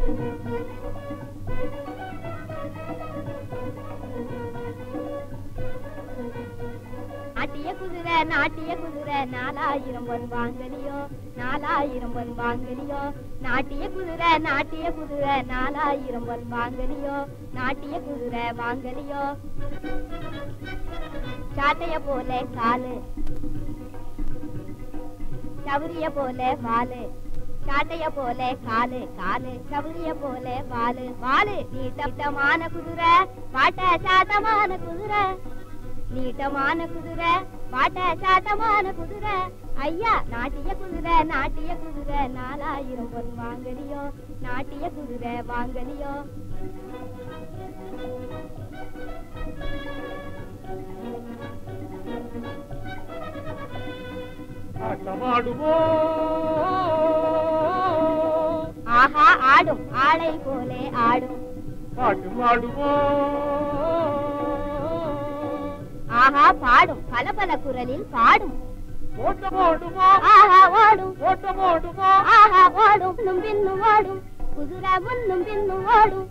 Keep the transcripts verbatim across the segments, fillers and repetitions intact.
நாட்டிய குதிரை நாட்டிய குதிரை நாலாயிரம் பொன் வாங்கலியோ நாலாயிரம் பொன் வாங்கலியோ நாட்டிய குதிரை நாட்டிய குதிரை நாலாயிரம் பொன் வாங்கலியோ நாட்டிய குதிரை வாங்கலியோ சாட்டைய போல காலு சவுரிய போல வாலு சாட்டைய போல காலு காலு சவுரிய போல வாலு வாலு நீட்டமான குதிரை பாட்ட சாட்டமான குதிரை நீட்டமான குதிரை பாட்ட சாட்டமான குதிரை ஐயா நாட்டிய குதிரை நாட்டிய குதிரை நாலாயிரம் பொன் வாங்கலியோ நாட்டிய குதிரை வாங்கலியோ ஆட்டமாடுமோ ஆஹா ஆடும் ஆளை போலே ஆடும் பாட்டு பாடுமோ ஆஹா பாடும் பல பல குரலில் பாடும் ஓட்டம் ஓடுமோ ஆஹா ஓடும் ஓட்டம் ஓடுமோ ஆஹா ஓடும் முன்னும் பின்னும் ஓடும் குதிரை முன்னும் பின்னும் ஓடும்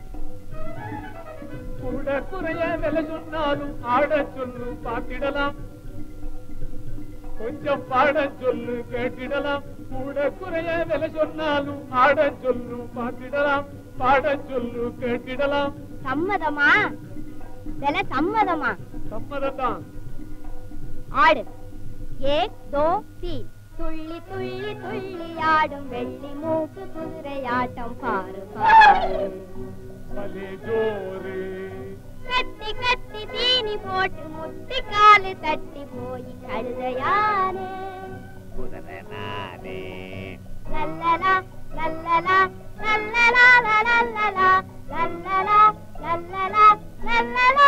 கூட குறைய விலை சொன்னாலும் ஆட சொல்லு பார்த்திடலாம் கொஞ்சம் பாட சொல்லு கேட்டிடலாம் கூட குறைய விலை சொன்னாலும் ஆட சொல்லு பார்த்திடலாம் பாட சொல்லு கேட்டிடலாம் சம்மதமா விலை சம்மதமா சம்மதம்தான் ஆடு ஏக் தோ தீன் துள்ளி துள்ளி துள்ளி ஆடும் வெள்ளி மூக்கு குதிரையாட்டம் பாரு பாரு பலே ஜோரு கட்டி கட்டி தீனி போட்டு முட்டி காலு தட்டி போய் கழுதையானே குதிரை நானே லல்லலா லல்லலா லல்லலா லல்லலா லல்லலா லல்லலா லல்லலா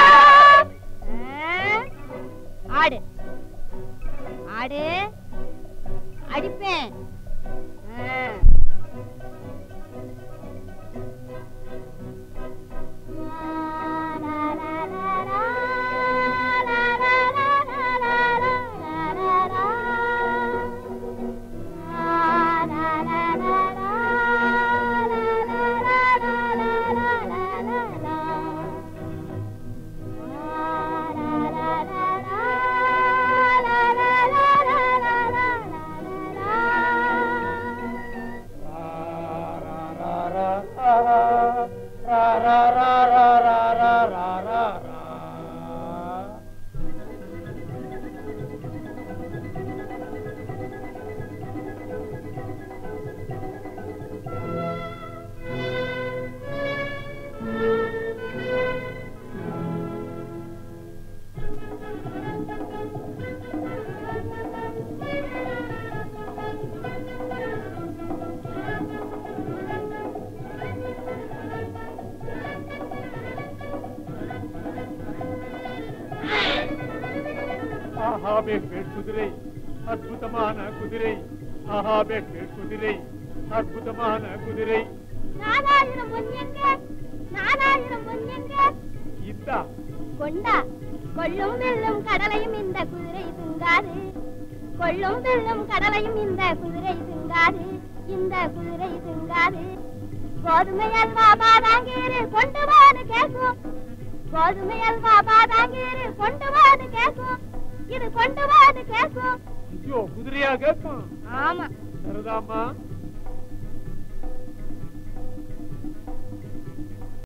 ஆடு ஆடு அடிப்பேன் குதிரை அற்புதமான குதிரை ஆஹா பெட் குதிரை அற்புதமான குதிரை நாலாயிரம் பொன்னியங்க நாலாயிரம் பொன்னியங்க இந்தா கொண்டா கொள்ளும் வெள்ளும் கடலையும் இந்த குதிரை திங்காது கொள்ளும் வெள்ளும் கடலையும் இந்த குதிரை திங்காது இந்த குதிரை திங்காது கோதுமை அல்வா பாதாங்கீரு கொண்டு வான்னு கேட்கும் கோதுமை அல்வா பாதாங்கீரு கொண்டு வான்னு கேட்கும் இது கொண்டு வான்னு கேட்கும் ஐயோ குதிரையா கேட்கும் ஆமா சரிதாம்மா